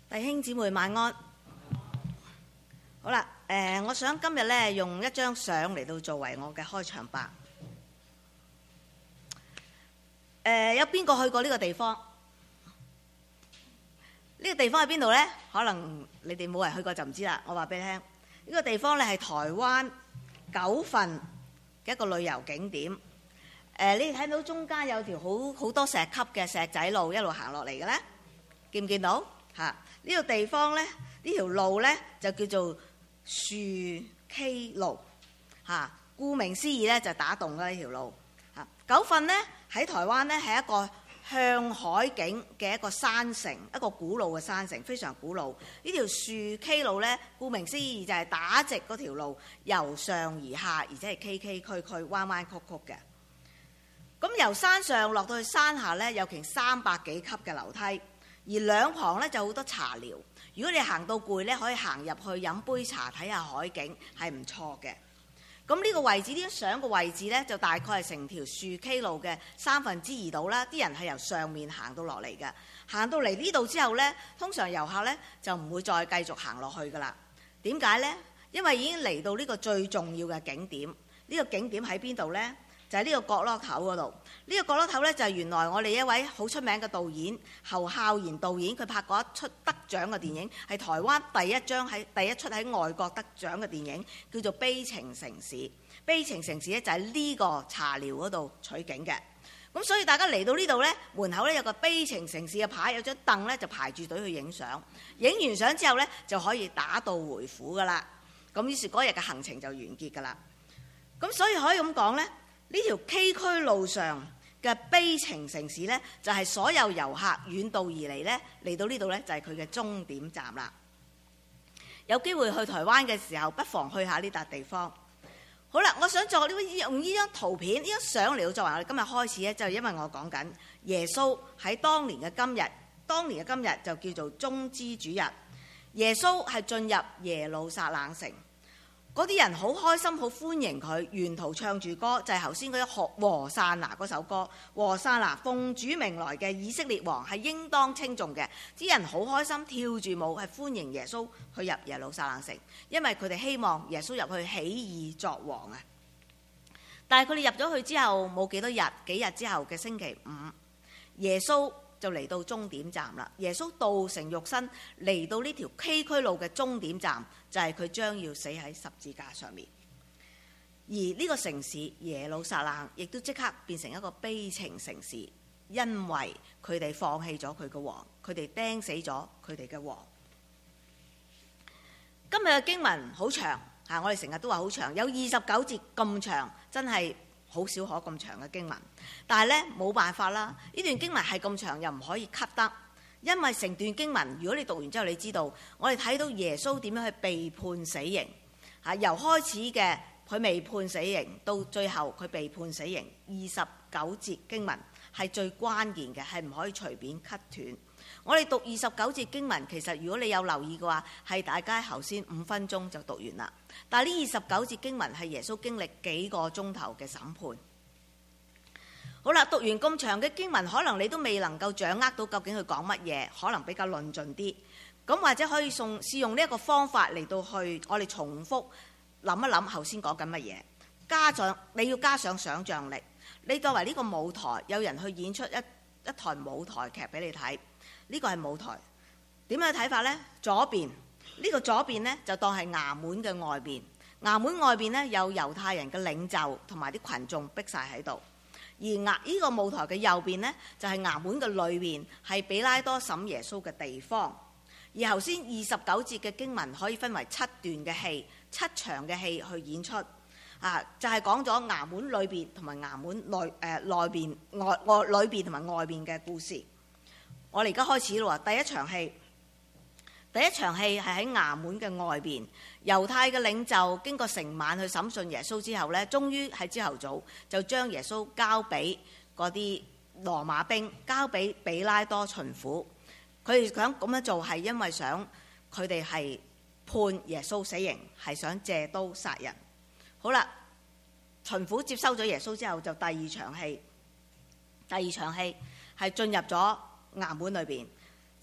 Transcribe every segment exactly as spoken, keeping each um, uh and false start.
弟兄姊妹晚安。好啦，誒、呃，我想今日咧用一張相嚟到作為我嘅開場白。誒、呃，有邊個去過呢個地方？呢、這個地方喺邊度呢？可能你哋冇人去過就唔知啦。我話俾你聽，呢、這個地方咧係台灣九份嘅一個旅遊景點。誒、呃，你哋睇到中間有條好好多石級嘅石仔路一路行落嚟嘅咧，見唔見到？嚇！呢個地方呢，呢條路呢，就叫做樹溪路嚇。顧名思義呢，就打洞啦呢條路嚇。九份呢，喺台灣呢，係一個向海景嘅一個山城，一個古老嘅山城，非常古老。呢條樹溪路呢，顧名思義就係打直嗰條路，由上而下，而且係崎崎嶇嶇、彎彎曲曲嘅。咁由山上落到去山下呢，有成三百幾級嘅樓梯。而兩旁咧就好多茶寮，如果你行到攰咧，可以行入去飲杯茶睇下海景，係唔錯嘅。咁呢個位置，呢張相嘅位置咧，就大概係成條樹溪路嘅三分之二度啦。啲人係由上面行到落嚟嘅，行到嚟呢度之後咧，通常遊客咧就唔會再繼續行落去噶啦。點解呢？因為已經嚟到呢個最重要嘅景點。呢個景點喺邊度呢？就係呢個角落頭嗰度，呢個角落頭呢，就係原來我哋一位好出名嘅導演侯孝賢導演，佢拍過一出得獎嘅電影，係台灣第一張喺第一出喺外國得獎嘅電影，叫做《悲情城市》。《悲情城市》呢，就喺呢個茶寮嗰度取景嘅。咁所以大家嚟到呢度呢，門口呢有個悲情城市嘅牌，有張凳呢，就排住隊去影相。影完相之後呢，就可以打道回府噶啦。咁於是嗰日嘅行程就完結噶啦。咁所以可以咁講呢。呢條崎嶇路上嘅悲情城市呢，就係所有遊客遠道而嚟呢，嚟到呢度呢，就係佢嘅終點站啦。有機會去台灣嘅時候，不妨去下呢笪地方。好啦，我想作呢用呢張圖片、呢張相嚟到作為我哋今日開始呢，就係因為我講緊耶穌喺當年嘅今日，當年嘅今日就叫做棕枝主日。耶穌係進入耶路撒冷城。嗰啲人好開心，好歡迎佢，沿途唱住歌，就係頭先嗰一學和散那嗰首歌。和散那，奉主名來嘅以色列王係應當稱頌嘅。啲人好開心，跳住舞係歡迎耶穌去入耶路撒冷城，因為佢哋希望耶穌入去起義作王啊。但係佢哋入咗去之後冇幾多日，幾日之後嘅星期五，耶穌就嚟到終點站啦。耶穌道成肉身嚟到呢條崎嶇路嘅終點站，就係佢將要死喺十字架上面。而呢個城市耶路撒冷亦都即刻變成一個悲情城市，因為佢哋放棄咗佢嘅王，佢哋釘死咗佢哋嘅王。今日嘅經文好長嚇，我哋成日都話好長，有二十九節咁長，真係好少可咁長嘅經文。但係呢，冇辦法啦，呢段經文係咁長又唔可以 cut 得，因為成段經文如果你讀完之後你知道，我哋睇到耶穌點樣去被判死刑嚇，由開始嘅佢未判死刑到最後佢被判死刑，二十九節經文係最關鍵嘅，係唔可以隨便 cut 斷。我哋讀二十九節經文，其實如果你有留意嘅話，係大家頭先五分鐘就讀完啦。但係呢二十九節經文係耶穌經歷幾個鐘頭嘅審判。好啦，讀完咁長嘅經文，可能你都未能夠掌握到究竟佢講乜嘢，可能比較論盡啲。咁或者可以送試用呢一個方法嚟到去，我哋重複諗一諗頭先講緊乜嘢，加上你要加上想像力。你作為呢個舞台，有人去演出一一台舞台劇俾你睇，呢個係舞台。點樣睇法呢？左邊呢個左邊呢，就當係衙門嘅外邊，衙門外邊呢，有猶太人嘅領袖同埋啲群眾逼晒喺度。而衙呢個舞台嘅右邊呢，就係衙門嘅裏邊，係比拉多審耶穌嘅地方。而頭先二十九節嘅經文可以分為七段嘅戲，七場嘅戲去演出。啊，就係講咗衙門裏邊同埋衙門內誒內邊外外裏邊同埋外邊嘅故事。我哋而家開始啦喎，第一場戲，第一場戲係喺衙門嘅外邊，猶太嘅領袖經過成晚去審訊耶穌之後呢，終於喺朝頭早就將耶穌交俾嗰啲羅馬兵，交俾比拉多巡撫。佢哋想咁樣做係因為想佢哋係判耶穌死刑，係想借刀殺人。好啦，巡撫接收咗耶穌之後，就第二場戲。第二場戲係進入咗衙門裏邊，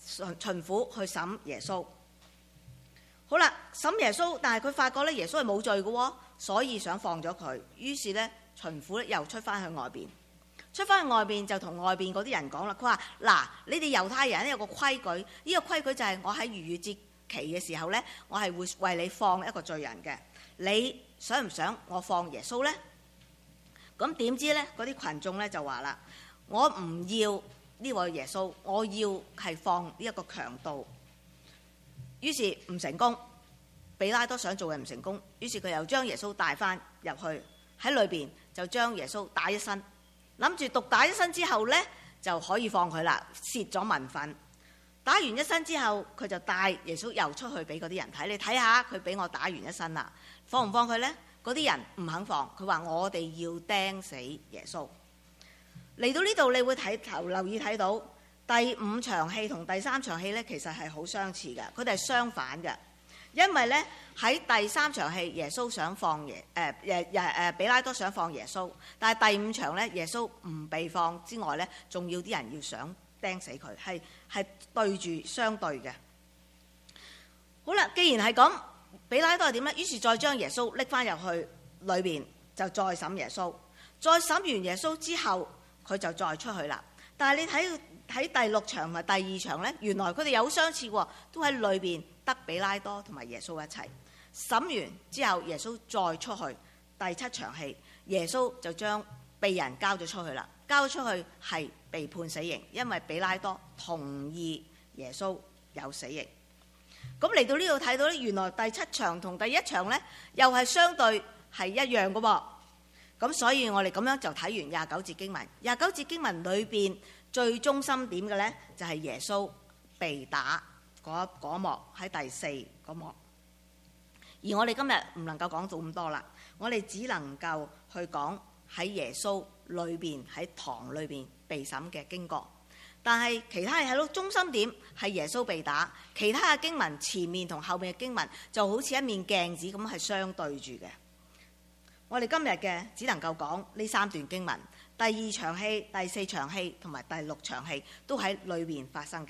巡巡撫去審耶穌。好啦，審耶穌，但係佢發覺咧耶穌係冇罪嘅喎，所以想放咗佢。於是咧巡撫咧又出翻去外邊，出翻去外邊就同外邊嗰啲人講啦。佢話：嗱，你哋猶太人咧有個規矩，呢個規矩就係我喺逾越節期嘅時候咧，我係會為你放一個罪人嘅。你想唔想我放耶穌咧？咁點知咧嗰啲群眾咧就話啦：我唔要呢位耶穌，我要係放呢一個強盜。於是唔成功，比拉多想做嘅唔成功，於是佢又將耶穌帶翻入去，喺裏邊就將耶穌打一身，諗住毒打一身之後呢就可以放佢啦，泄咗民憤。打完一身之後，佢就帶耶穌又出去俾嗰啲人睇，你睇下佢俾我打完一身啦，放唔放佢呢？嗰啲人唔肯放，佢話我哋要釘死耶穌。嚟到呢度你會睇頭留意睇到。第五場戲同第三場戲咧，其實係好相似嘅，佢哋係相反嘅。因為咧喺第三場戲，耶穌想放耶誒誒誒誒比拉多想放耶穌，但係第五場咧，耶穌唔被放之外咧，仲要啲人要想釘死佢，係係對住相對嘅。好啦，既然係咁，比拉多係點咧？於是再將耶穌拎翻入去裏邊，就再審耶穌。再審完耶穌之後，佢就再出去啦。但係你睇喺第六場同埋第二場呢，原來佢哋有相似喎，都喺裏邊得比拉多同埋耶穌一齊審完之後，耶穌再出去。第七場戲，耶穌就將被人交咗出去啦。交咗出去係被判死刑，因為比拉多同意耶穌有死刑。咁嚟到呢度睇到呢，原來第七場同第一場呢又係相對係一樣嘅噃。咁所以我哋咁樣就睇完廿九節經文。廿九節經文裏邊最中心點嘅呢，就係耶穌被打嗰嗰幕，喺第四嗰幕。而我哋今日唔能夠講到咁多啦，我哋只能夠去講喺耶穌裏邊喺堂裏邊被審嘅經過。但係其他嘢睇到中心點係耶穌被打，其他嘅經文前面同後面嘅經文就好似一面鏡子咁係相對住嘅。我哋今日嘅只能夠講呢三段經文，第二場戲、第四場戲同埋第六場戲都喺裏面發生嘅。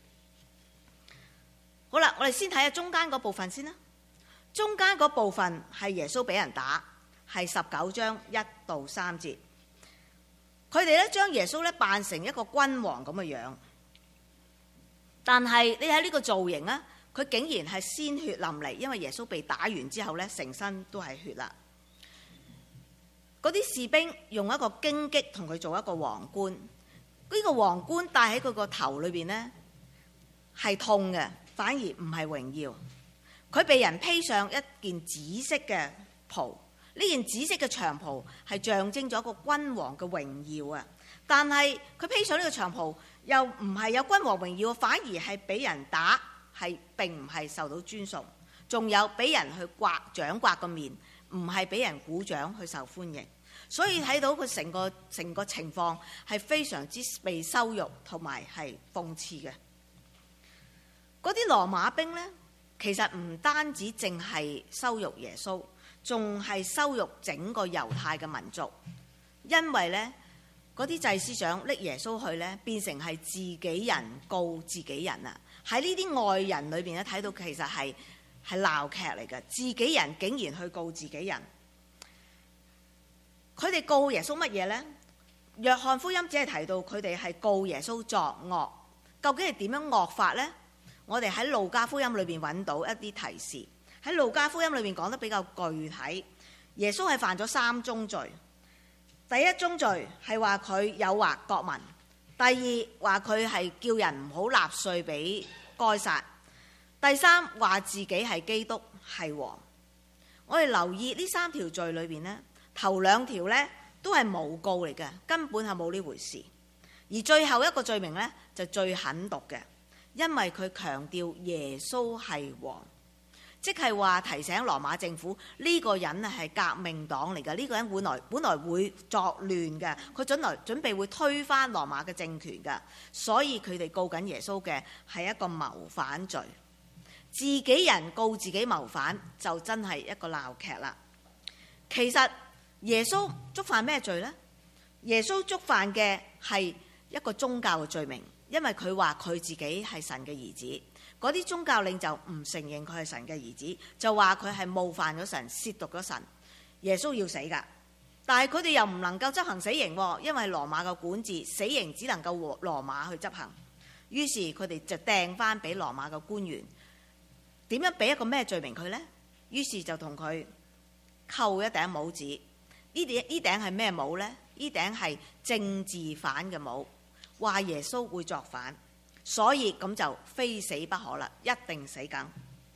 好啦，我哋先睇下中間嗰部分先啦。中間嗰部分係耶穌俾人打，係十九章一到三節。佢哋咧將耶穌咧扮成一個君王咁嘅樣，但係你睇呢個造型啊，佢竟然係鮮血淋漓，因為耶穌被打完之後咧，成身都係血啦。嗰啲士兵用一個荊棘同佢做一個皇冠，呢、這個皇冠戴喺佢個頭裏邊呢，係痛嘅，反而唔係榮耀。佢被人披上一件紫色嘅袍，呢件紫色嘅長袍係象徵咗一個君王嘅榮耀啊！但係佢披上呢個長袍又唔係有君王榮耀，反而係俾人打，係並唔係受到尊崇，仲有俾人去刮掌刮個面，唔係俾人鼓掌去受歡迎。所以睇到佢成個成個情況係非常之被羞辱同埋係諷刺嘅。嗰啲羅馬兵呢，其實唔單止淨係羞辱耶穌，仲係羞辱整個猶太嘅民族，因為呢嗰啲祭司長拎耶穌去呢，變成係自己人告自己人啊！喺呢啲外人裏邊咧睇到其實係係鬧劇嚟嘅，自己人竟然去告自己人。佢哋告耶穌乜嘢呢？約翰福音只係提到佢哋係告耶穌作惡，究竟係點樣惡法呢？我哋喺路加福音裏邊揾到一啲提示。喺路加福音裏面講得比較具體，耶穌係犯咗三宗罪。第一宗罪係話佢誘惑國民，第二話佢係叫人唔好納稅俾該撒，第三話自己係基督係王。我哋留意呢三條罪裏邊呢，頭兩條呢都係誣告嚟嘅，根本係冇呢回事。而最後一個罪名呢，就最狠毒嘅，因為佢強調耶穌係王。即係話提醒羅馬政府呢個人係革命黨嚟嘅，呢個人本來本來會作亂嘅，佢準來準備會推翻羅馬嘅政權嘅，所以佢哋告緊耶穌嘅係一個謀反罪。自己人告自己謀反就真係一個鬧劇啦。其實耶穌觸犯咩罪呢？耶穌觸犯嘅係一個宗教嘅罪名， 因為佢話佢自己係神嘅兒子。嗰啲宗教領袖唔承認佢係神嘅兒子，就話佢係冒犯咗神，褻瀆咗神。耶穌要死㗎，但係佢哋又唔能夠執行死刑，因為羅馬嘅管治，死刑只能夠羅馬去執行。於是佢哋就掟翻俾羅馬嘅官員，點樣俾一個咩罪名佢呢？於是就同佢扣一頂帽子。呢頂呢頂係咩帽呢？呢頂係政治犯嘅帽，話耶穌會作反。所以咁就非死不可啦，一定死梗。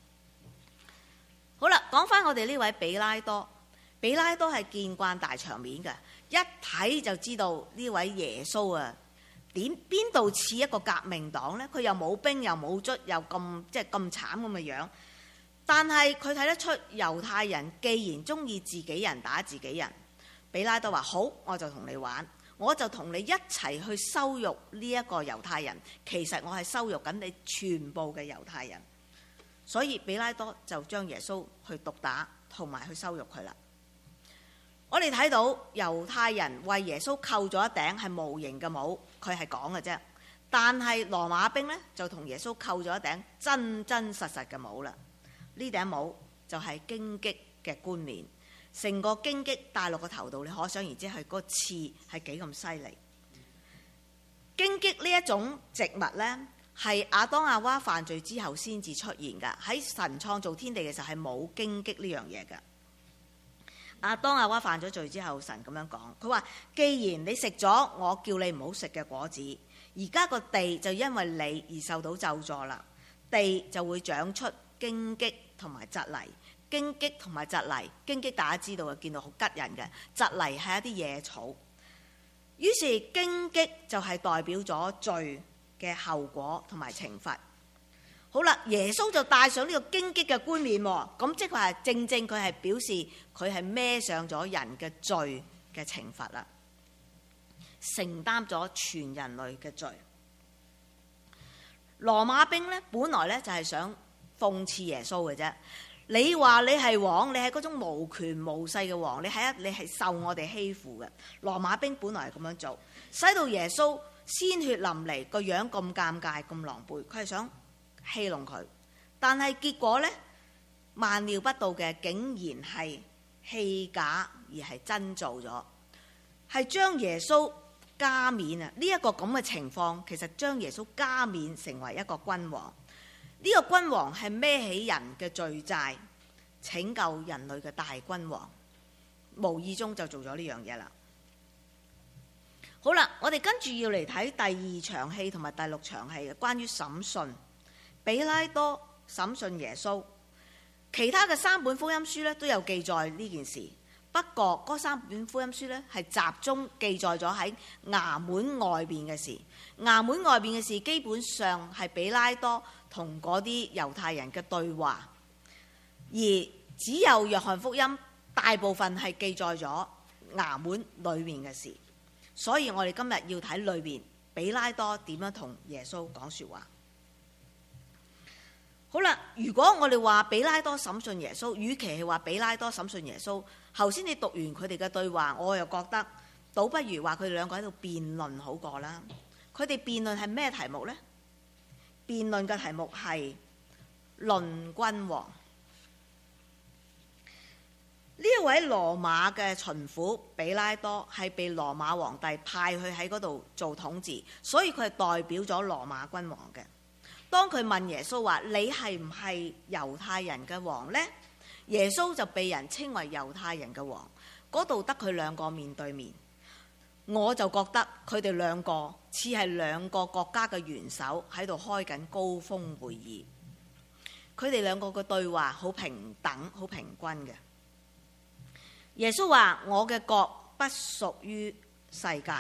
好啦，講翻我哋呢位比拉多。比拉多係見慣大場面嘅，一睇就知道呢位耶穌啊，點邊度似一個革命黨呢？佢又冇兵又冇卒，又咁即係咁慘咁嘅樣。但係佢睇得出猶太人既然中意自己人打自己人，比拉多話好，我就同你玩。我就同你一齊去羞辱呢一個猶太人，其實我係羞辱緊你全部嘅猶太人。所以比拉多就將耶穌去毒打同埋去羞辱佢啦。我哋睇到猶太人為耶穌扣咗一頂係無形嘅帽，佢係講嘅啫。但係羅馬兵呢，就同耶穌扣咗一頂真真實實嘅帽啦。呢頂帽就係荊棘嘅冠冕。成個荊棘戴落個頭度，你可想而知係嗰個刺係幾咁犀利。荊棘呢一種植物呢，係亞當亞娃犯罪之後先至出現㗎。喺神創造天地嘅時候係冇荊棘呢樣嘢㗎。亞當亞娃犯咗罪之後，神咁樣講，佢話：既然你食咗我叫你唔好食嘅果子，而家個地就因為你而受到咒詛啦，地就會長出荊棘同埋蒺藜。荊棘同埋蒺藜，荊棘大家知道嘅，見到好吉人嘅，蒺藜係一啲野草。於是荊棘就係代表咗罪嘅後果同埋懲罰。好啦，耶穌就戴上呢個荊棘嘅冠冕，咁即係話正正佢係表示佢係孭上咗人嘅罪嘅懲罰啦，承擔咗全人類嘅罪。羅馬兵呢，本來呢就係想諷刺耶穌嘅啫。你話你係王，你係嗰種無權無勢嘅王，你係一你係受我哋欺負嘅。羅馬兵本來係咁樣做，使到耶穌鮮血淋漓，個樣咁尷尬咁狼狽，佢係想戲弄佢。但係結果呢，萬料不到嘅竟然係戲假而係真做咗，係將耶穌加冕啊！呢一個咁嘅情況，其實將耶穌加冕成為一個君王。呢個君王係孭起人嘅罪債，拯救人類嘅大君王，無意中就做咗呢樣嘢啦。好啦，我哋跟住要嚟睇第二場戲同埋第六場戲嘅關於審訊。比拉多審訊耶穌，其他嘅三本福音書咧都有記載呢件事。不過嗰三本福音書咧係集中記載咗喺衙門外邊嘅事。衙門外邊嘅事基本上係比拉多同嗰啲猶太人嘅對話，而只有約翰福音大部分係記載咗衙門裏面嘅事。所以我哋今日要睇裏邊比拉多點樣同耶穌講說話。好啦，如果我哋話比拉多審訊耶穌，與其係話比拉多審訊耶穌，頭先你讀完佢哋嘅對話，我又覺得倒不如話佢哋兩個喺度辯論好過啦。佢哋辯論係咩題目呢？辯論嘅題目係論君王。呢一位羅馬嘅巡撫比拉多係被羅馬皇帝派去喺嗰度做統治，所以佢係代表咗羅馬君王嘅。當佢問耶穌話：你係唔係猶太人嘅王呢？耶穌就被人稱為猶太人嘅王。嗰度得佢兩個面對面，我就覺得佢哋兩個似係兩個國家嘅元首喺度開緊高峰會議。佢哋兩個嘅對話好平等、好平均嘅。耶穌話：我嘅國不屬於世界。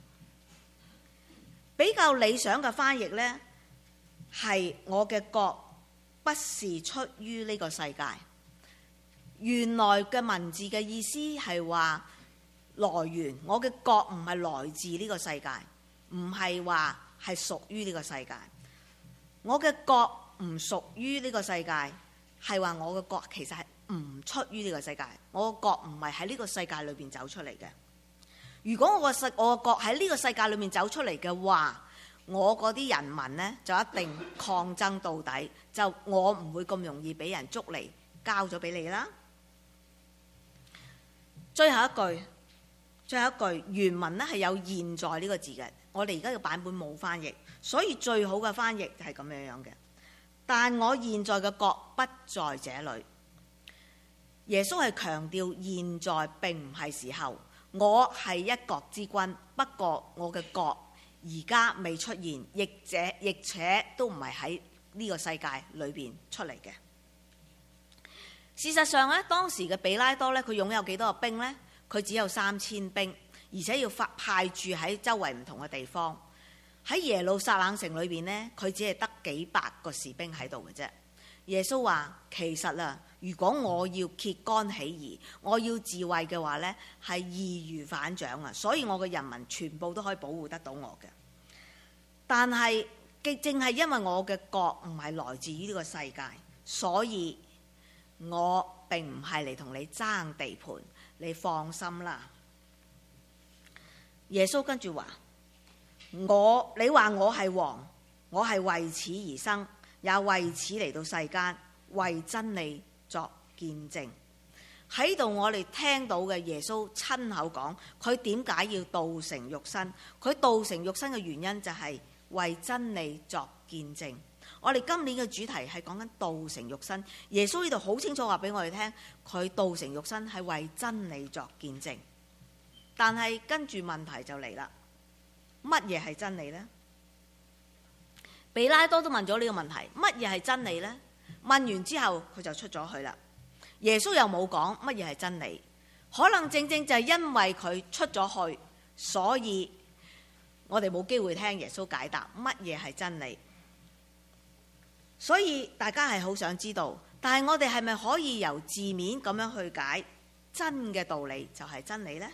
比較理想嘅翻譯呢，係我嘅國不是出於呢個世界。原來嘅文字嘅意思係話來源，我嘅國唔係來自呢個世界，唔係話係屬於呢個世界。我嘅國唔屬於呢個世界，係話我嘅國其實係唔出於呢個世界。我嘅國唔係喺呢個世界裏邊走出嚟嘅。如果我個世我嘅國喺呢個世界裏面走出嚟嘅話， 我嗰啲人民呢，就一定抗爭到底，就我唔會咁容易俾人捉嚟交咗俾你啦。最後一句，最後一句原文呢係有現在呢個字嘅，我哋而家嘅版本冇翻譯，所以最好嘅翻譯就係咁樣樣嘅。但我現在嘅國不在這裏。耶穌係強調現在並唔係時候，我係一國之君，不過我嘅國而家未出現，亦者亦且都唔係喺呢個世界裏邊出嚟嘅。事實上咧，當時嘅比拉多咧，佢擁有幾多個兵呢？佢只有三千兵，而且要發派駐喺周圍唔同嘅地方。喺耶路撒冷城裏邊呢，佢只係得幾百個士兵喺度嘅啫。耶穌話：其實啊，如果我要揭竿起義，我要自衛嘅話呢，係易如反掌啊！所以我嘅人民全部都可以保護得到我嘅。但係，正係因為我嘅國唔係來自於呢個世界，所以我並唔係嚟同你爭地盤。你放心啦。耶穌跟住話：我你話我係王，我係為此而生，也為此嚟到世間，為真理作見證。喺度我哋聽到嘅耶穌親口講，佢點解要道成肉身？佢道成肉身嘅原因就係為真理作見證。我哋今年嘅主題係講緊道成肉身，耶穌呢度好清楚話俾我哋聽，佢道成肉身係為真理作見證。但係跟住問題就嚟啦，乜嘢係真理呢？比拉多都問咗呢個問題，乜嘢係真理呢？問完之後佢就出咗去啦。耶穌又冇講乜嘢係真理，可能正正就係因為佢出咗去，所以我哋冇機會聽耶穌解答乜嘢係真理。所以大家係好想知道，但係我哋係咪可以由字面咁樣去解真嘅道理就係真理呢？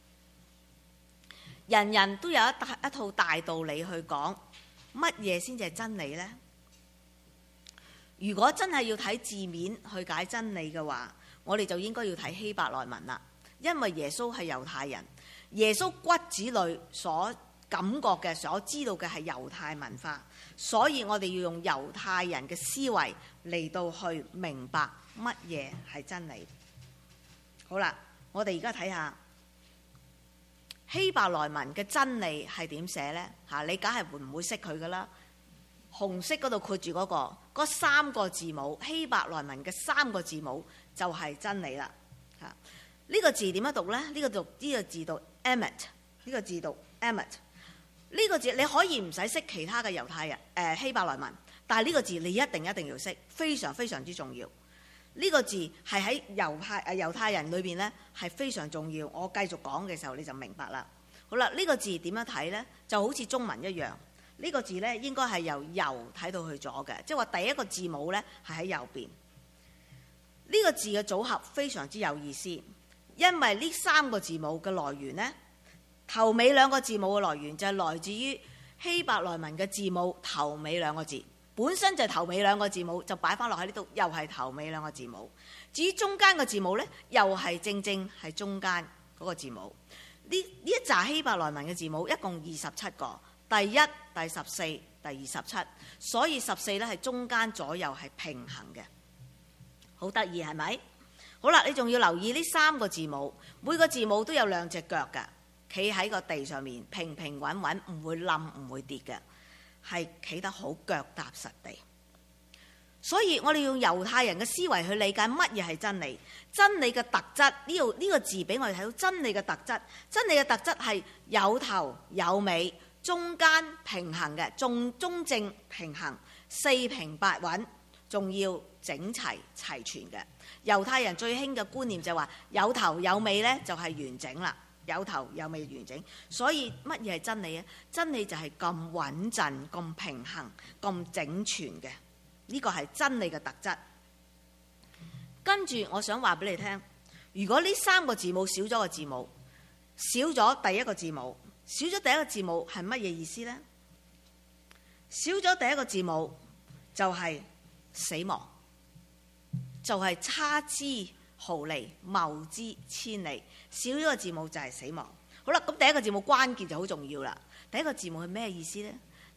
人人都有一大一套大道理去講乜嘢先至係真理呢？如果真係要睇字面去解真理嘅話，我哋就應該要睇希伯來文啦。因為耶穌係猶太人，耶穌骨子裏所感覺嘅、所知道嘅係猶太文化，所以我哋要用猶太人嘅思維嚟到去明白乜嘢係真理。好啦，我哋而家睇下希伯來文嘅真理係點寫呢？嚇，你梗係會唔會識佢噶啦？紅色嗰度括住嗰個嗰三個字母，希伯來文嘅三個字母就係真理啦。嚇，呢個字點樣讀呢？呢個讀呢個字讀 emet， 呢個字讀 emet。呢個字你可以唔使識其他嘅猶太人誒、呃、希伯來文，但係呢個字你一定一定要識，非常非常之重要。呢、這個字係喺猶太誒猶太人裏邊呢係非常重要。我繼續講嘅時候你就明白啦。好啦，呢、這個字點樣睇呢？就好似中文一樣，呢、這個字呢應該係由右睇到去左嘅，即係話第一個字母呢係喺右邊。呢、這個字嘅組合非常之有意思，因為呢三個字母嘅來源呢，頭尾兩個字母嘅來源就係來自於希伯來文嘅字母頭尾兩個字，本身就係頭尾兩個字母，就擺翻落喺呢度，又係頭尾兩個字母。至於中間嘅字母呢，又係正正係中間嗰個字母。呢呢一紮希伯來文嘅字母一共二十七個，第一、第十四、第二十七，所以十四呢係中間左右係平衡嘅，好得意係咪？好啦，你仲要留意呢三個字母，每個字母都有兩隻腳㗎。企喺個地上面平平穩穩，唔會冧唔會跌嘅，係企得好腳踏實地。所以我哋用猶太人嘅思維去理解乜嘢係真理。真理嘅特質，呢度呢個字俾我哋睇到真理嘅特質。真理嘅特質係有頭有尾，中間平衡嘅，中中正平衡，四平八穩，仲要整齊齊全嘅。猶太人最興嘅觀念就係話有頭有尾呢就係完整啦。有頭有尾完整，所以乜嘢係真理啊？真理就係咁穩陣、咁平衡、咁整全嘅，呢個係真理嘅特質。跟住我想話俾你聽，如果呢三個字母少咗個字母，少咗第一個字母，少咗第一個字母係乜嘢意思呢？少咗第一個字母就係死亡，就係差之毫厘，謬之千里。少咗個字母就係死亡。好啦，咁第一個字母關鍵就好重要啦。第一個字母係咩意思呢？第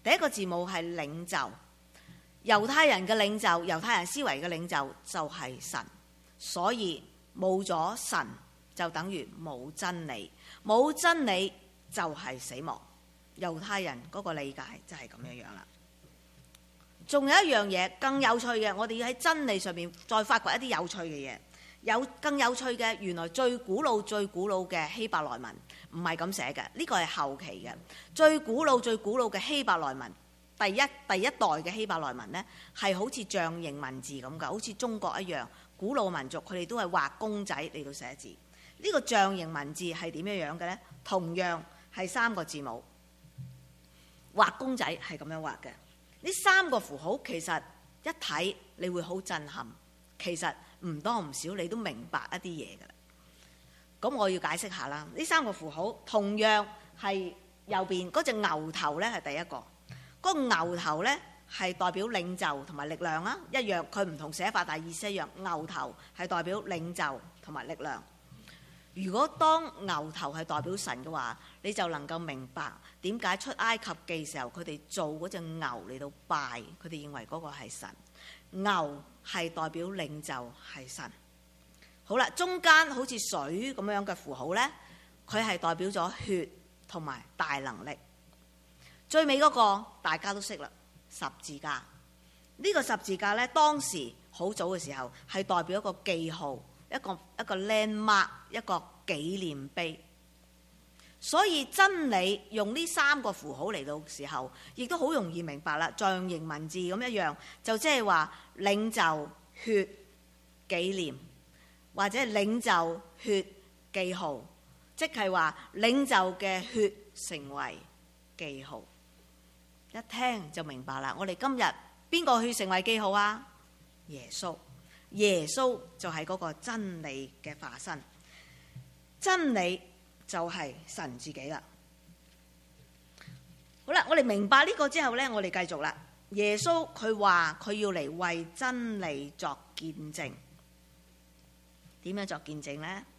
第一個字母係領袖。猶太人嘅領袖，猶太人思維嘅領袖就係神，所以冇咗神就等於冇真理，冇真理就係死亡。猶太人嗰個理解就係咁樣樣啦。仲有一樣嘢更有趣嘅，我哋要喺真理上面再發掘一啲有趣嘅嘢。有更有趣嘅，原來最古老最古老嘅希伯來文唔係咁寫嘅，呢個係後期嘅。最古老最古老嘅希伯來文，第一第一代嘅希伯來文呢，係好似象形文字咁噶，好似中國一樣。古老民族佢哋都係畫公仔嚟到寫字。呢個象形文字係點樣樣嘅呢？同樣係三個字母，畫公仔係咁樣畫嘅。呢三個符號其實一睇你會好震撼，其實唔多唔少你都明白一啲嘢噶啦。咁我要解釋下啦。呢三個符號同樣係右邊嗰隻牛頭呢，係第一個。嗰個牛頭呢，係代表領袖同埋力量啦，一樣，佢唔同寫法，但係意思一樣。牛頭係代表領袖同埋力量。如果當牛頭係代表神嘅話，你就能夠明白點解出埃及記時候佢哋做嗰隻牛嚟到拜，佢哋認為嗰個係神。牛係代表領袖係神。好啦，中間好似水咁樣嘅符號呢，佢係代表咗血同埋大能力。最尾嗰個大家都識啦，十字架。呢個十字架呢，當時好早嘅時候係代表一個記號，一個一個 landmark， 一個紀念碑。所以真理用呢三個符號嚟到時候，亦都好容易明白啦。象形文字咁一樣，就即係話領袖血紀念，或者領袖血記號，即係話領袖嘅血成為記號。一聽就明白啦。我哋今日邊個血成為記號啊？耶穌。耶穌就係嗰個真理嘅化身，真理就係神自己啦。好啦，我哋明白呢個之後呢，我哋繼續啦。耶穌佢話佢要嚟為真理作見證。點樣作見證呢？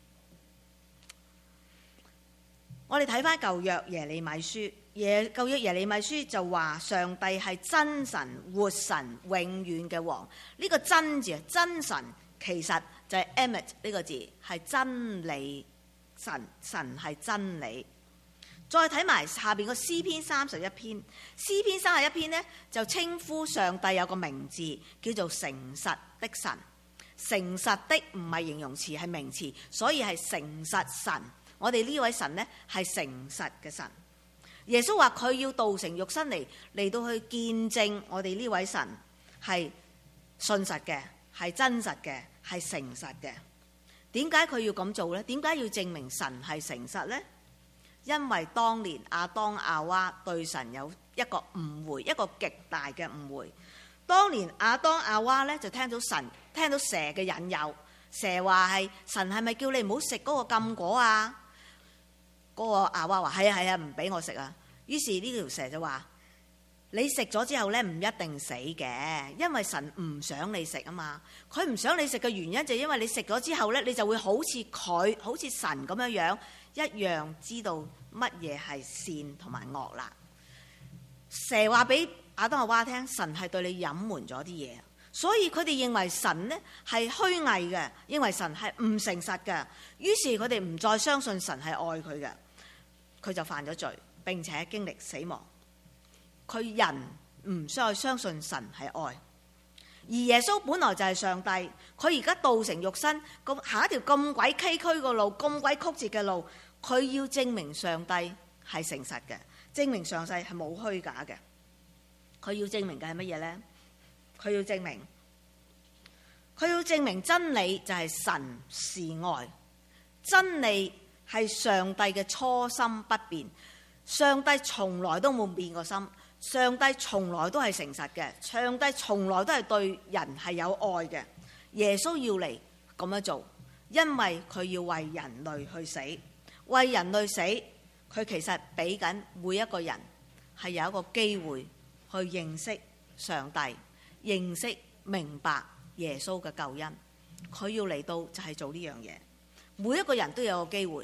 我哋睇翻舊約耶利米書，耶舊約耶利米書就話上帝係真神、活神、永遠嘅王。呢、這個真字，真神其實就係 emet 呢個字，係真理。神神係真理。再睇埋下邊個詩篇三十一篇，詩篇三十一篇呢，就稱呼上帝有個名字叫做誠實的神。誠實的唔係形容詞，係名詞，所以係誠實神。我哋呢位神呢，係誠實嘅神。耶穌話佢要道成肉身嚟嚟到去見證我哋呢位神係信實嘅，係真實嘅，係誠實嘅。點解佢要咁做呢？點解要證明神係誠實呢？因為當年亞當亞娃對神有一個誤會，一個極大嘅誤會。當年亞當亞娃呢，就聽到神聽到蛇嘅引誘，蛇話係神係咪叫你唔好食嗰個禁果啊？嗰個亞娃話係啊係啊，唔俾我食啊。於是呢條蛇就話：你食咗之後咧，唔一定死嘅，因為神唔想你食啊嘛。佢唔想你食嘅原因就係因為你食咗之後咧，你就會好似佢，好似神咁樣樣，一樣知道乜嘢係善同埋惡啦。蛇話俾亞當亞娃聽，神係對你隱瞞咗啲嘢，所以佢哋認為神呢係虛偽嘅，認為神係唔誠實嘅。於是佢哋唔再相信神係愛佢嘅，佢就犯咗罪，並且經歷死亡。佢人唔再相信神係愛，而耶穌本來就係上帝，佢而家道成肉身，咁行一條咁鬼崎嶇嘅路，咁鬼曲折嘅路，佢要證明上帝係誠實嘅，證明上帝係冇虛假嘅。佢要證明嘅係乜嘢呢？佢要證明，佢要證明真理就係神是愛，真理係上帝嘅初心不變，上帝從來都冇變過心，上帝從來都係誠實嘅，上帝從來都係對人係有愛嘅。耶穌要嚟咁樣做，因為佢要為人類去死，為人類死，佢其實俾緊每一個人係有一個機會去認識上帝，認識明白耶穌嘅救恩。佢要嚟到就係做呢樣嘢，每一個人都有個機會。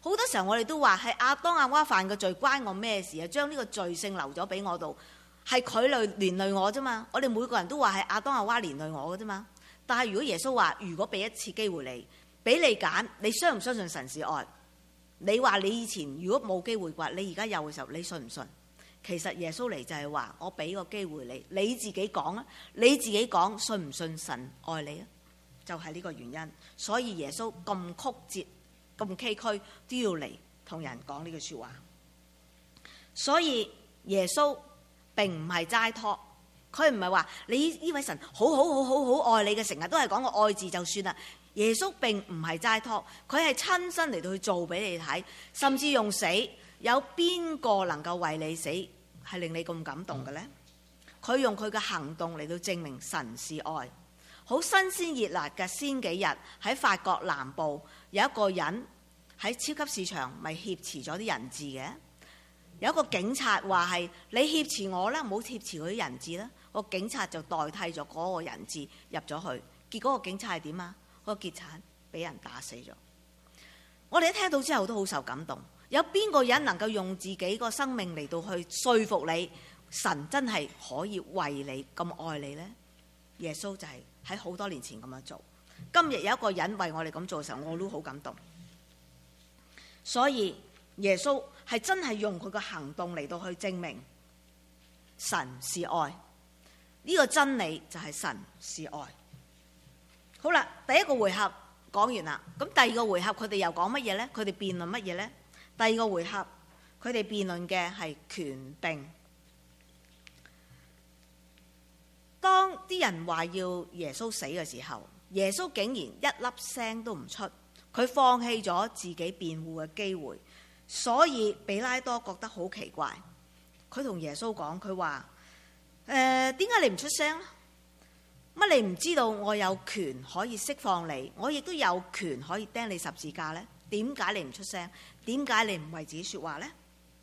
好多時候我哋都話係亞當亞娃犯嘅罪，關我咩事啊？將呢個罪性留咗俾我度，係佢嚟連累我啫嘛。我哋每個人都話係亞當亞娃連累我嘅啫嘛。但係如果耶穌話，如果俾一次機會你，俾你揀，你相唔相信神是愛？你話你以前如果冇機會嘅話，你而家有嘅時候，你信唔信？其實耶穌嚟就係話，我俾個機會你，你自己講啊，你自己講信唔信神愛你啊？就係呢個原因，所以耶穌咁曲折、咁崎嶇都要嚟同人講呢句說話。所以耶穌並唔係齋托，佢唔係話你呢位神好好好好好愛你嘅，成日都係講個愛字就算啦。耶穌並唔係齋托，佢係親身嚟到去做俾你睇，甚至用死。有邊個能夠為你死係令你咁感動嘅呢？佢用佢嘅行動嚟到證明神是愛。好新鮮熱辣嘅，先幾日喺法國南部有一個人喺超級市場咪挾持咗啲人質嘅，有一個警察話係你挾持我啦，唔好挾持佢啲人質啦。個警察就代替咗嗰個人質入咗去，結果個警察係點啊？個劫產俾人打死咗。我哋一聽到之後都好受感動。有邊個人能夠用自己個生命嚟到去說服你，神真係可以為你咁愛你呢？耶穌就係喺好多年前咁樣做。今日有一個人為我哋咁做嘅時候，我都好感動。所以耶穌係真係用佢個行動嚟到去證明神是愛。呢個真理就係神是愛。好啦，第一個回合講完啦，咁第二個回合佢哋又講乜嘢呢？佢哋辯論乜嘢呢？第二個回合佢哋辯論嘅係權柄。當啲人話要耶穌死嘅時候，耶穌竟然一粒聲都唔出，佢放棄咗自己辯護嘅機會，所以比拉多覺得好奇怪。佢同耶穌講，佢話誒，點解你唔出聲？乜你唔知道我有權可以釋放你，我亦都有權可以釘你十字架呢？點解你唔出聲？點解你唔為自己說話呢？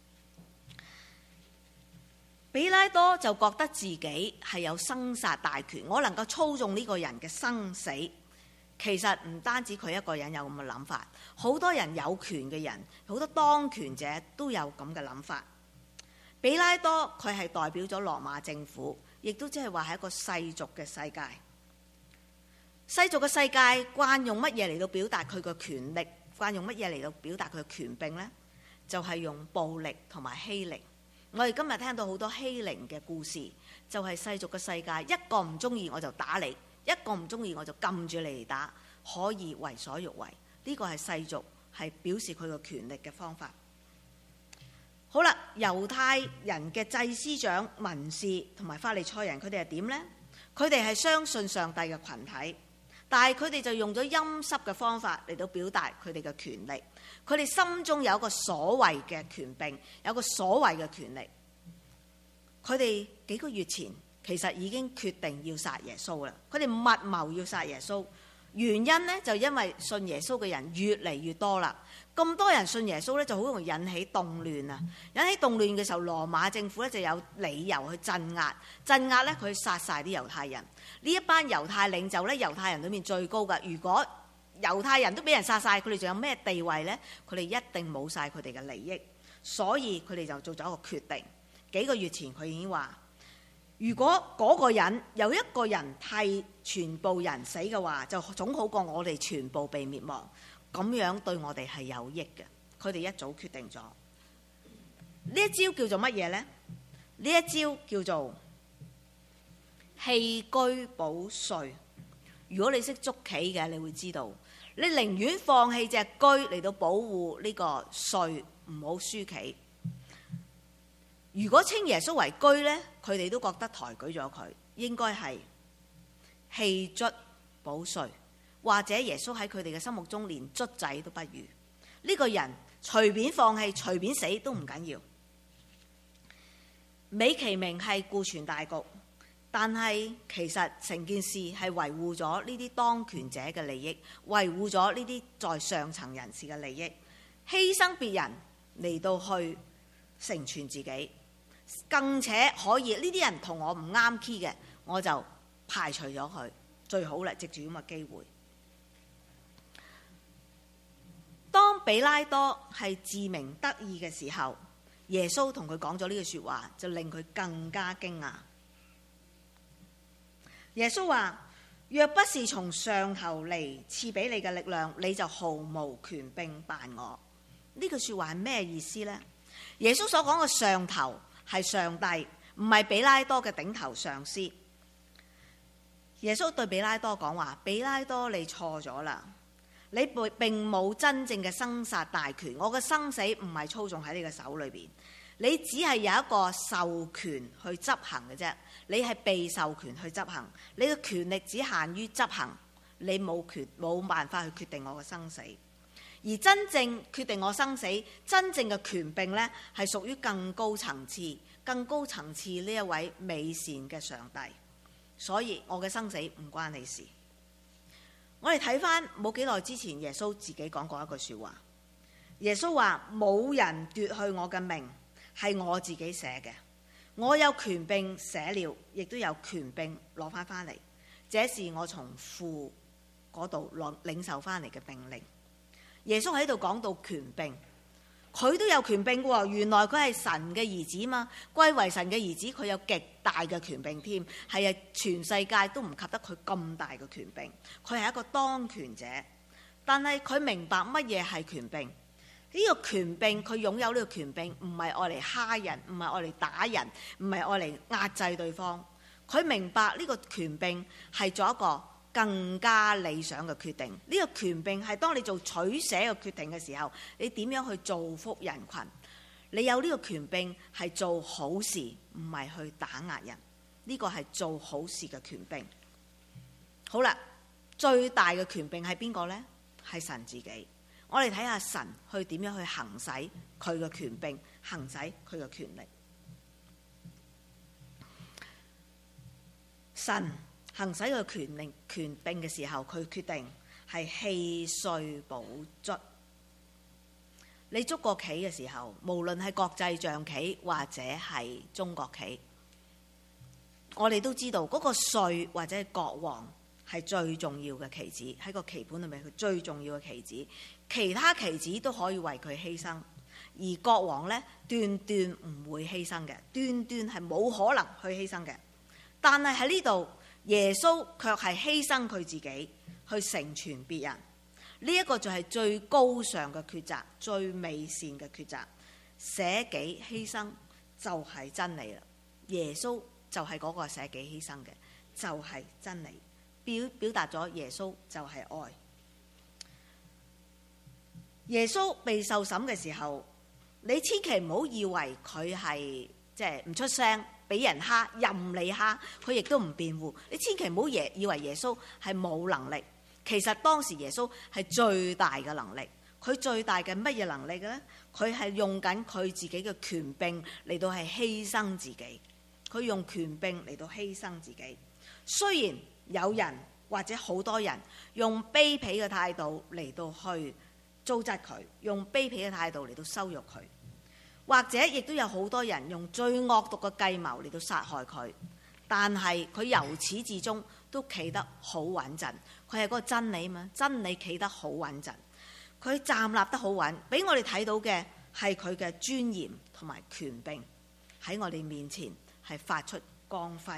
比拉多就覺得自己係有生殺大權，我能夠操縱呢個人嘅生死。其實唔單止佢一個人有咁嘅諗法，好多人有權嘅人，好多當權者都有咁嘅諗法。比拉多佢係代表咗羅馬政府，亦都即係話係一個世俗嘅世界。世俗嘅世界慣用乜嘢嚟到表達佢嘅權力？慣用乜嘢嚟到表達佢嘅權柄呢？就係用暴力同埋欺凌。我哋今日聽到好多欺凌嘅故事，就係世俗嘅世界，一個唔中意我就打你，一個唔中意我就撳住你嚟打，可以為所欲為。呢個係世俗，係表示佢嘅權力嘅方法。好啦，猶太人嘅祭司長、文士同埋法利賽人，佢哋係點呢？佢哋係相信上帝嘅群體。但係佢哋就用咗陰濕嘅方法嚟到表達佢哋嘅權力，佢哋心中有一個所謂嘅權柄，有個所謂嘅權力。佢哋幾個月前其實已經決定要殺耶穌啦，佢哋密謀要殺耶穌。原因呢，就因為信耶穌嘅人越嚟越多啦，咁多人信耶穌呢，就好容易引起動亂啊！引起動亂嘅時候，羅馬政府呢就有理由去鎮壓，鎮壓呢，佢殺晒啲猶太人。呢一班猶太領袖呢，猶太人裏面最高㗎。如果猶太人都俾人殺晒，佢哋仲有咩地位呢？佢哋一定冇晒佢哋嘅利益，所以佢哋就做咗一個決定。幾個月前佢已經話，如果嗰個人有一個人替全部人死嘅話，就總好過我哋全部被滅亡。咁樣對我哋係有益嘅。佢哋一早決定咗。呢一招叫做乜嘢呢？呢一招叫做棄車保帥。如果你識捉棋嘅，你會知道，你寧願放棄隻車嚟到保護呢個帥，唔好輸棋。如果稱耶穌為車呢，佢哋都覺得抬舉咗佢，應該係棄卒保帥，或者耶穌喺佢哋嘅心目中連卒仔都不如。呢個人隨便放棄、隨便死都唔緊要，美其名係顧全大局，但係其實成件事係維護咗呢啲當權者嘅利益，維護咗呢啲在上層人士嘅利益，犧牲別人嚟到去成全自己。更且可以呢啲人同我唔啱 key 嘅，我就排除咗佢，最好啦，藉住咁嘅機會。當比拉多係自鳴得意嘅時候，耶穌同佢講咗呢句說話，就令佢更加驚訝。耶穌話：若不是從上頭嚟賜俾你嘅力量，你就毫無權柄辦我。呢句說話係咩意思呢？耶穌所講嘅上頭係上帝，唔係比拉多嘅頂頭上司。耶穌對比拉多講話：比拉多，你錯咗啦，你並冇真正嘅生殺大權，我嘅生死唔係操縱喺你嘅手裏邊，你只係有一個授權去執行嘅啫，你係被授權去執行，你嘅權力只限於執行，你冇權冇辦法去決定我嘅生死。而真正決定我生死，真正嘅權柄呢，係屬於更高層次、更高層次呢一位美善嘅上帝。所以我嘅生死唔關你事。我哋睇翻冇幾耐之前，耶穌自己講過一句說話。耶穌話：冇人奪去我嘅命，係我自己寫嘅。我有權柄寫了，亦都有權柄攞翻翻嚟。這是我從父嗰度攞領受翻嚟嘅命令。耶穌喺度講到權柄，佢都有權柄喎。原來佢係神嘅兒子嘛，歸為神嘅兒子，佢有極大嘅權柄添，係啊，全世界都唔及得佢咁大嘅權柄。佢係一個當權者，但係佢明白乜嘢係權柄。呢個權柄，佢擁有呢個權柄，唔係愛嚟蝦人，唔係愛嚟打人，唔係愛嚟壓制對方。佢明白呢個權柄係做一個更加理想嘅決定。呢個權柄係當你做取捨嘅決定嘅時候，你點樣去造福人群？你有呢個權柄係做好事，唔係去打壓人。呢個係做好事嘅權柄。好啦，最大嘅權柄係邊個呢？係神自己。我哋睇下神去點樣去行使佢嘅權柄，行使佢嘅權力。神行使佢嘅權力權柄嘅時候，佢決定係棄稅補卒。你捉個棋嘅時候，無論係國際象棋或者係中國棋，我哋都知道嗰個稅或者係國王係最重要嘅棋子，喺個棋盤裏面佢最重要嘅棋子，其他棋子都可以為佢犧牲，而國王呢，斷斷唔會犧牲嘅，斷斷係冇可能去犧牲嘅。但係喺呢度，耶穌卻係犧牲佢自己去成全別人。呢一個就係最高尚嘅抉擇，最美善嘅抉擇。捨己犧牲就係真理啦。耶穌就係嗰個捨己犧牲嘅，就係真理，表表達咗耶穌就係愛。耶穌被受審嘅時候，你千祈唔好以為佢係即係唔出聲，俾人蝦任你蝦，佢亦都唔辯護。你千祈唔好以為耶穌係冇能力。其實當時耶穌係最大嘅能力。佢最大嘅乜嘢能力嘅咧？佢係用緊佢自己嘅權柄嚟到係犧牲自己。佢用權柄嚟到犧牲自己。雖然有人或者好多人用卑鄙嘅態度嚟到去糟質佢，用卑鄙嘅態度嚟到羞辱佢，或者亦都有好多人用最惡毒嘅計謀嚟到殺害佢，但係佢由始至終都企得好穩陣。佢係嗰個真理嘛，真理企得好穩陣，佢站立得好穩，俾我哋睇到嘅係佢嘅尊嚴同埋權柄喺我哋面前係發出光輝。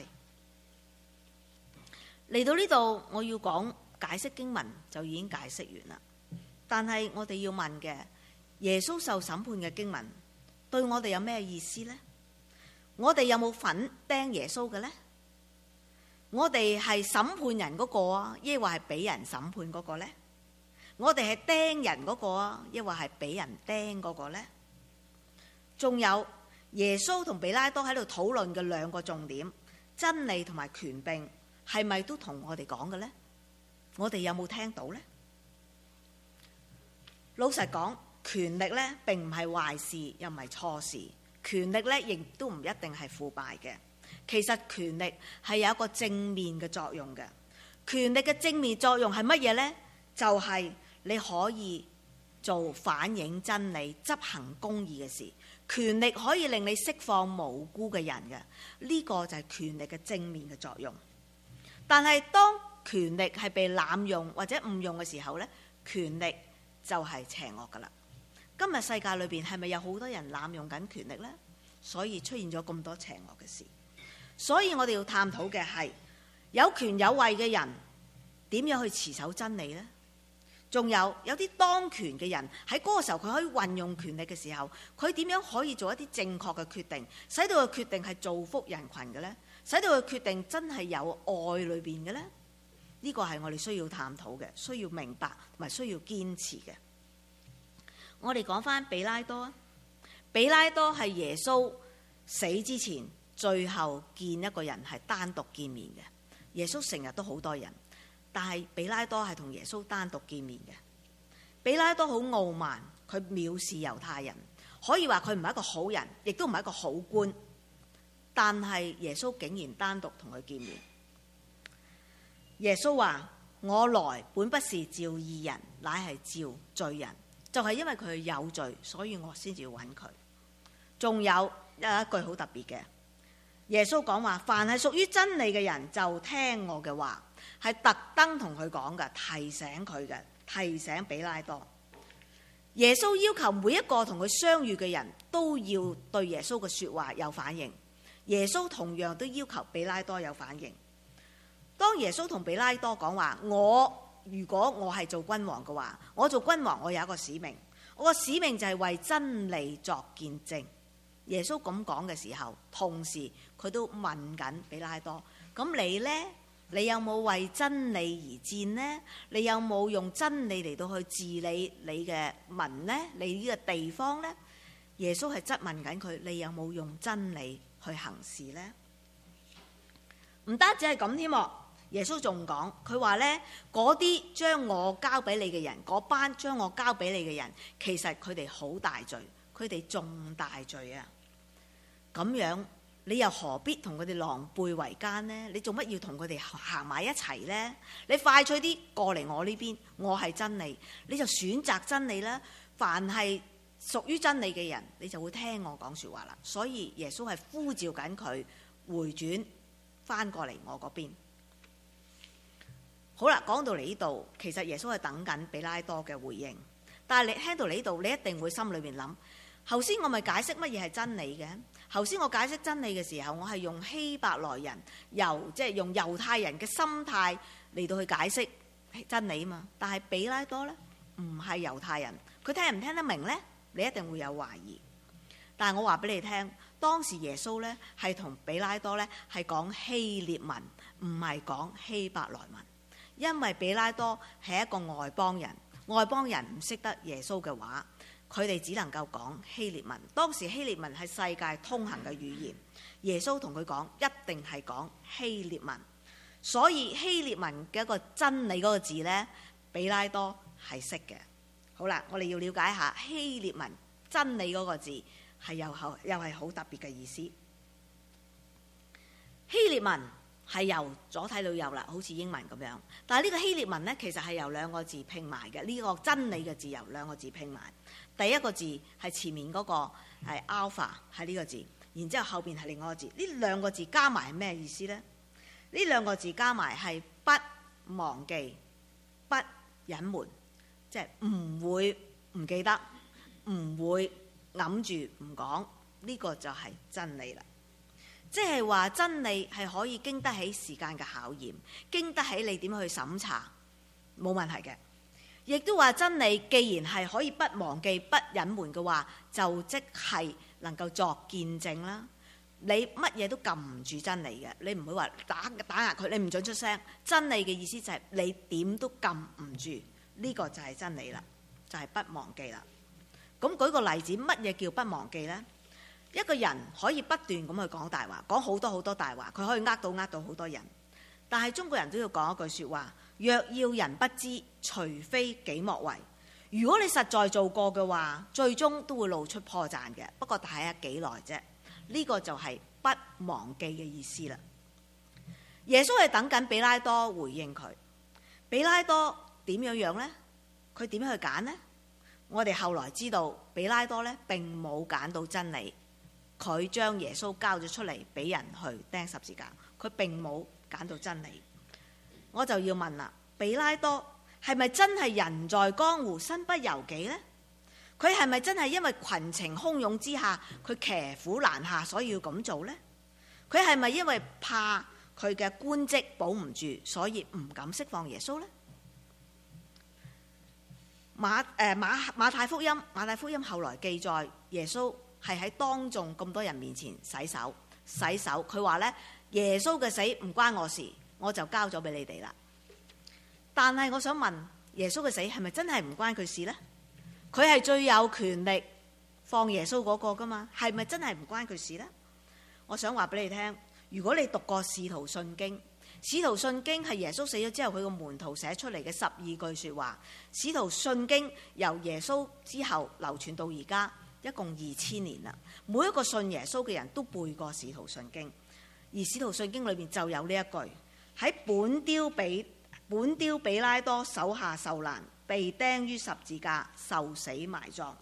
嚟到呢度，我要講解釋經文就已經解釋完啦。但係我哋要問嘅，耶穌受審判嘅經文對我哋有咩意思呢？我哋有冇份釘耶穌嘅呢？我哋係審判人嗰個啊，抑或係俾人審判嗰個呢？我哋係釘人嗰個啊，抑或係俾人釘嗰個呢？仲有耶穌同比拉多喺度討論嘅兩個重點，真理同埋權柄，係咪都同我哋講嘅呢？我哋有冇聽到呢？老實講，權力呢並唔係壞事，又唔係錯事。權力呢亦都唔一定係腐敗嘅。其實權力係有一個正面嘅作用嘅。權力嘅正面作用係乜嘢呢？就係你可以做反映真理、執行公義嘅事。權力可以令你釋放無辜嘅人嘅，呢個就係權力嘅正面嘅作用。但係當權力係被濫用或者誤用嘅時候呢，權力就係邪惡噶啦。今日世界裏邊係咪有好多人濫用緊權力呢？所以出現咗咁多邪惡嘅事。所以我哋要探討嘅係有權有位嘅人點樣去持守真理呢？仲有有啲當權嘅人喺嗰個時候佢可以運用權力嘅時候，佢點樣可以做一啲正確嘅決定，使到個決定係造福人群嘅呢？使到個決定真係有愛裏邊嘅呢？呢個係我哋需要探討嘅，需要明白同埋需要堅持嘅。我哋講翻比拉多啊，比拉多係耶穌死之前最後見一個人係單獨見面嘅。耶穌成日都好多人，但係比拉多係同耶穌單獨見面嘅。比拉多好傲慢，佢藐視猶太人，可以話佢唔係一個好人，亦都唔係一個好官。但係耶穌竟然單獨同佢見面。耶穌話：我來本不是召義人，乃係召罪人。就係因為佢有罪，所以我先至要揾佢。仲有有一句好特別嘅，耶穌講話：凡係屬於真理嘅人就聽我嘅話，係特登同佢講嘅，提醒佢嘅，提醒比拉多。耶穌要求每一個同佢相遇嘅人都要對耶穌嘅說話有反應。耶穌同樣都要求比拉多有反應。當耶穌同比拉多講話：我如果我係做君王嘅話，我做君王我有一個使命，我個使命就係為真理作見證。耶穌咁講嘅時候，同時佢都問緊比拉多：咁你呢？你有冇為真理而戰呢？你有冇用真理嚟到去治理你嘅民呢？你呢個地方呢？耶穌係質問緊佢：你有冇用真理去行事呢？唔單止係咁添，耶穌仲講，佢話呢，嗰啲將我交俾你嘅人，嗰班將我交俾你嘅人，其實佢哋好大罪，佢哋重大罪啊！咁樣你又何必同佢哋狼狽為奸呢？你做乜要同佢哋行埋一齊呢？你快脆啲過嚟我呢邊，我係真理，你就選擇真理啦。凡係屬於真理嘅人，你就會聽我講說話啦。所以耶穌係呼召緊佢回轉翻過嚟我嗰邊。好啦，講到嚟呢度，其實耶穌係等緊比拉多嘅回應。但係你聽到嚟呢度，你一定會心裏面諗：頭先我咪解釋乜嘢係真理嘅？頭先我解釋真理嘅時候，我係用希伯來人，由即係用猶太人嘅心態嚟到去解釋真理嘛。但係比拉多呢，唔係猶太人，佢聽唔聽得明呢？你一定會有懷疑。但係我話俾你聽，當時耶穌呢係同比拉多呢係講希臘文，唔係講希伯來文。因為比拉多係一個外邦人，外邦人唔識得耶穌嘅話，佢哋只能夠講希臘文。當時希臘文係世界通行嘅語言，耶穌同佢講一定係講希臘文。所以希臘文嘅一個真理嗰個字呢，比拉多係識嘅。好啦，我哋要了解一下希臘文真理嗰個字係又係又係好特別嘅意思。希臘文係由左睇到右啦，好似英文咁樣。但係呢個希臘文呢，其實係由兩個字拼埋嘅。呢、這個真理嘅字由兩個字拼埋。第一個字係前面嗰個係 alpha 係呢個字，然之後後邊係另外一個字。呢兩個字加埋係咩意思呢？呢兩個字加埋係不忘記、不隱瞞，即係唔會唔記得，唔會揞住唔講。呢、這個就係真理啦。即係話真理係可以經得起時間嘅考驗，經得起你點去審查，冇問題嘅。亦都話真理既然係可以不忘記、不隱瞞嘅話，就即係能夠作見證啦。你乜嘢都撳唔住真理嘅，你唔會話打打壓佢，你唔准出聲。真理嘅意思就係你點都撳唔住，呢個就係真理啦，就係不忘記啦。咁舉個例子，乜嘢叫不忘記呢？一個人可以不斷咁去講大話，講好多好多大話，佢可以呃到呃到好多人。但係中國人都要講一句說話：若要人不知，除非己莫為。如果你實在做過嘅話，最終都會露出破綻嘅。不過睇下幾耐啫。呢個就係不忘記嘅意思啦。耶穌係等緊比拉多回應佢。比拉多點樣樣呢？佢點樣去揀呢？我哋後來知道比拉多呢並冇揀到真理。佢將耶穌交咗出嚟俾人去釘十字架，佢並冇揀到真理。我就要問啦，比拉多係咪真係人在江湖身不由己呢？佢係咪真係因為群情洶湧之下佢騎虎難下，所以要咁做呢？佢係咪因為怕佢嘅官職保唔住，所以唔敢釋放耶穌呢？馬誒、呃、馬馬太福音馬太福音後來記載，耶穌係喺當眾咁多人面前洗手洗手。佢話咧，耶穌嘅死唔關我事，我就交咗俾你哋啦。但係我想問，耶穌嘅死係咪真係唔關佢事呢？佢係最有權力放耶穌嗰個噶嘛？係咪真係唔關佢事呢？我想話俾你聽，如果你讀過《使徒信經》，《使徒信經》係耶穌死咗之後佢個門徒寫出嚟嘅十二句說話。《使徒信經》由耶穌之後流傳到而家，一共二千年啦。每一個信耶穌嘅人都背過《使徒信經》，而《使徒信經》裏面就有呢一句：喺本丟比本丟比拉多手下受難，被釘於十字架，受死埋葬。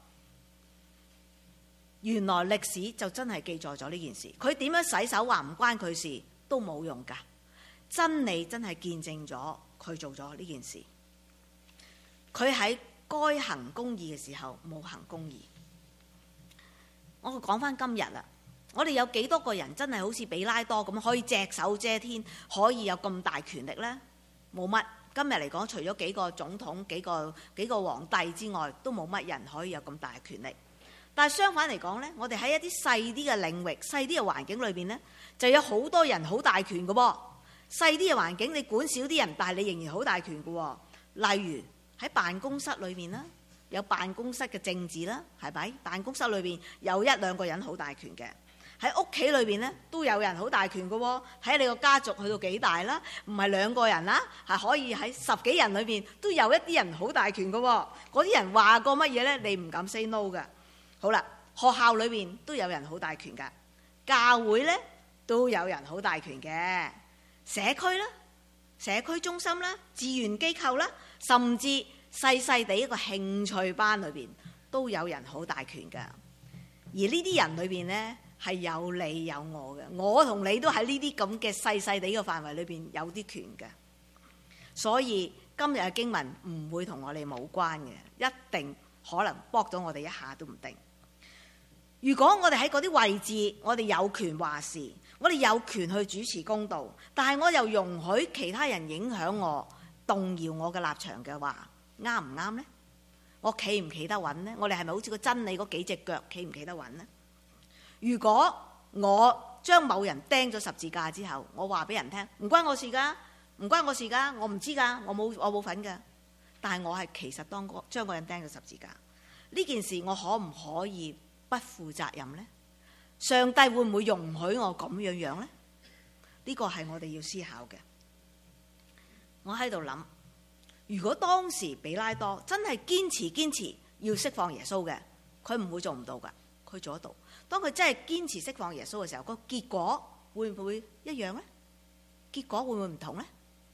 原來歷史就真係記載咗呢件事。佢點樣洗手話唔關佢事都冇用㗎。真理真係見證咗佢做咗呢件事。佢喺該行公義嘅時候冇行公義。我講返今日啦，我哋有幾多個人真係好似比拉多咁可以隻手遮天，可以有咁大權力呢？冇乜。今日嚟講，除咗幾個總統、幾個幾個皇帝之外，都冇乜人可以有咁大嘅權力。但係相反嚟講呢，我哋喺一啲細啲嘅領域、細啲嘅環境裏邊呢，就有好多人好大權嘅噃。細啲嘅環境，你管少啲人，但係你仍然好大權嘅。例如喺辦公室裏面啦，有辦公室嘅政治啦，係咪？辦公室裏邊有一兩個人好大權嘅。喺屋企裏邊咧，都有人好大權嘅喎。睇你個家族去到幾大啦，唔係兩個人啦，係可以喺十幾人裏邊都有一啲人好大權嘅喎。嗰啲人話過乜嘢咧，你唔敢 say no 嘅。好啦，學校裏邊都有人好大權㗎，教會咧都有人好大權嘅，社區啦、社區中心啦、志願機構啦，甚至細細地一個興趣班裏邊都有人好大權㗎。而呢啲人裏邊咧，係有你有我嘅，我同你都喺呢啲咁嘅細細地嘅範圍裏邊有啲權嘅。所以今日嘅經文唔會同我哋冇關嘅，一定可能駁到我哋一下都唔定。如果我哋喺嗰啲位置，我哋有權話事，我哋有權去主持公道，但係我又容許其他人影響我、動搖我嘅立場嘅話，啱唔啱呢？我企唔企得穩呢？我哋係咪好似個真理嗰幾隻腳企唔企得穩呢？如果我將某人釘咗十字架之後，我話俾人聽唔關我事㗎，唔關我事㗎，我唔知㗎，我冇我冇份㗎。但係我係其實當個將個人釘咗十字架呢件事，我可唔可以不負責任呢？上帝會唔會容許我咁樣樣呢？呢個係我哋要思考嘅。我喺度諗，如果當時比拉多真係堅持堅持要釋放耶穌嘅，佢唔會做唔到㗎，佢做得到。當佢真係堅持釋放耶穌嘅時候，個結果會唔會一樣呢？結果會唔會唔同呢？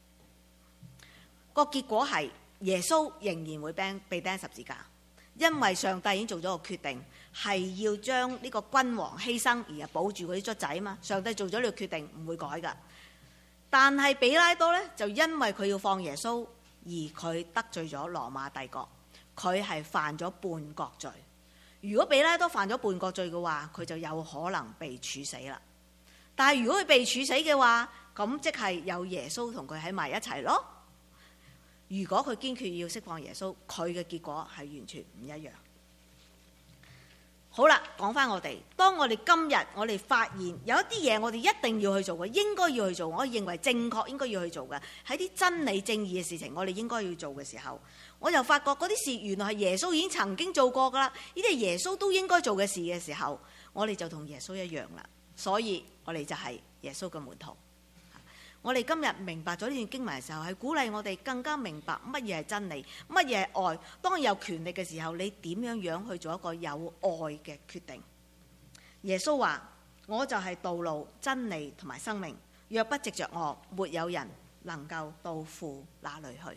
個結果係耶穌仍然會釘被釘十字架，因為上帝已經做咗個決定，係要將呢個君王犧牲而保住嗰啲卒仔啊嘛。上帝做咗呢個決定，唔會改噶。但係比拉多呢，就因為佢要放耶穌，而佢得罪咗羅馬帝國，佢係犯咗叛國罪。如果比拉多犯咗叛國罪嘅話，佢就有可能被處死啦。但係如果佢被處死嘅話，咁即係有耶穌同佢喺埋一齊咯。如果佢堅決要釋放耶穌，佢嘅結果係完全唔一樣。好啦，講翻我哋，當我哋今日我哋發現有一啲嘢我哋一定要去做嘅，應該要去做，我認為正確應該要去做嘅，喺啲真理正義嘅事情我哋應該要做嘅時候，我又發覺嗰啲事原來係耶穌已經曾經做過噶啦，呢啲係耶穌都應該做嘅事嘅時候，我哋就同耶穌一樣啦。所以我哋就係耶穌嘅門徒。我哋今日明白咗呢段經文嘅時候，係鼓勵我哋更加明白乜嘢係真理，乜嘢係愛。當有權力嘅時候，你點樣樣去做一個有愛嘅決定？耶穌話：我就係道路、真理同埋生命，若不藉着我，沒有人能夠到父那裏去。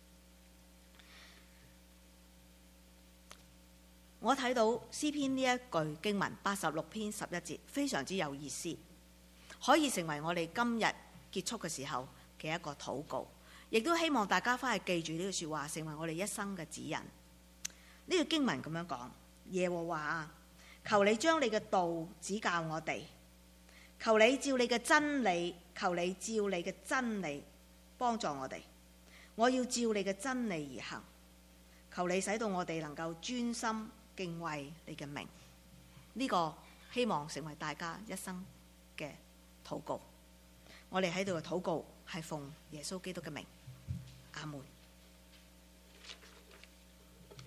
我睇到詩篇呢一句經文八十六篇十一節，非常之有意思，可以成為我哋今日結束嘅時候嘅一個禱告， 亦都希望大家翻去記住呢句説話，成為我哋一生嘅指引。呢句經文咁樣講：耶和華啊，求你將你嘅道指教我哋，求你照你嘅真理，求你照你嘅真理幫助我哋。我要照你嘅真理而行，求你使到我哋能夠專心敬畏你嘅名。呢個希望成為大家一生嘅禱告。我哋喺度嘅禱告係奉耶穌基督嘅名，阿門。